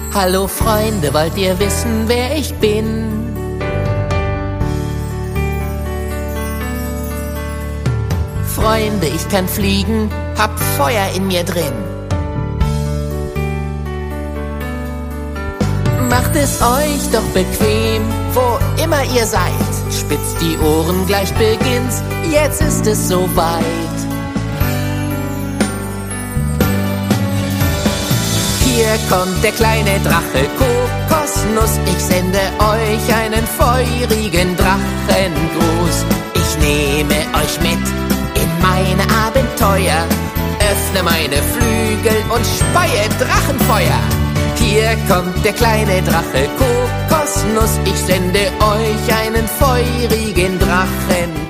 Hallo Freunde, wollt ihr wissen, wer ich bin? Freunde, ich kann fliegen, hab Feuer in mir drin. Macht es euch doch bequem, wo immer ihr seid. Spitzt die Ohren, gleich beginnt's, jetzt ist es soweit. Hier kommt der kleine Drache Kokosnuss. Ich sende euch einen feurigen Drachengruß. Ich nehme euch mit in meine Abenteuer, öffne meine Flügel und speie Drachenfeuer. Hier kommt der kleine Drache Kokosnuss. Ich sende euch einen feurigen Drachengruß.